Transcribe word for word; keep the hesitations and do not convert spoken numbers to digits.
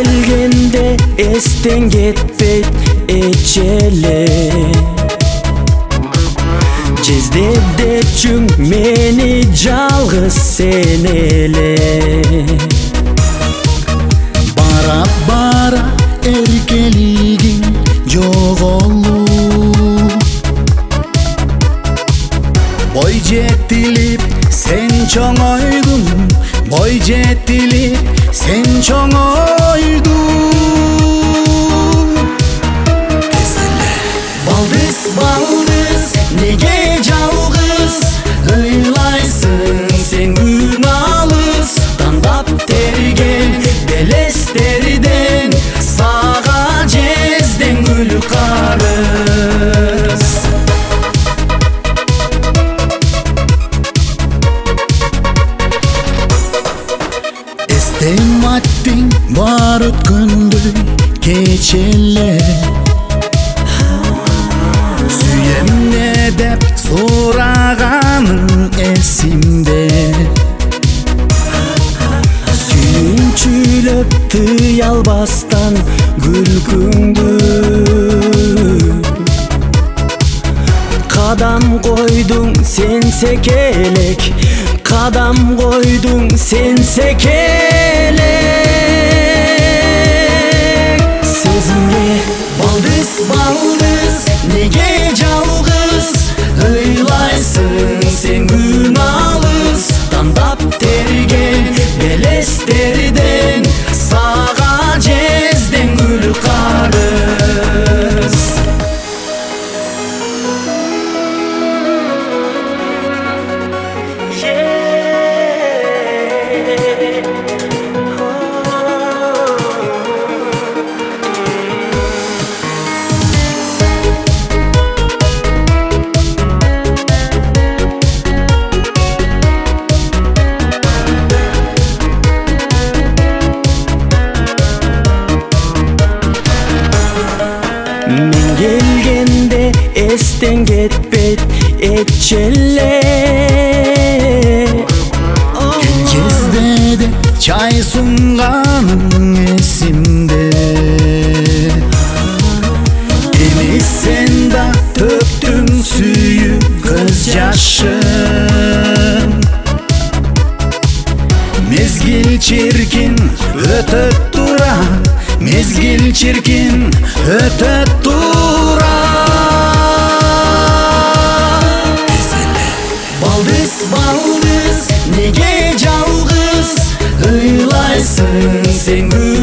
келгенде эстен кетпейт эч эле. Жездедечүң мени жалгыз сен эле. Бара бара эркелигиң жоголуп, бой жетилип сен чоңойдуң, бой жетилип сен чоңойдуң. Балдыз балдыз неге жалгыз ыйлайсың сен күн алыс, тандап терген белестерден сага жезден гүл карыз. Эстен аттың бар өткөндөй кеч эле, сүйем не деп сураганың эсимде. Сүйүнчүлөп тыя албастан күлкүңдү, кадам койдуң сен секелек, кадам койдуң сен секелек. Сезимге балдыз балдыз неге жалгыз ыйлайсың сен күн алыс, тандап терген белестерден сага жезден гүл карыз. Мен келгенде эстен кетпейт эч эле. Кездеде чай сунганың эсимде. Эми сен да төктүң сүйүп көз жашын. Мезгил чиркин өтөт тура, мезгил чиркин өтөт тура. Балдыз балдыз неге жалгыз ыйлайсың сен